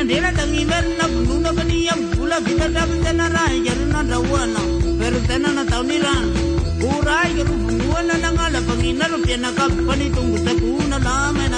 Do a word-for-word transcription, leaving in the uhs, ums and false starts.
Mandela tangi verna nuna bania pula kita dapat tenarai jaruna dawana pero tenana tauniran urai garu buana nangala pangina rupiana kapani tunggu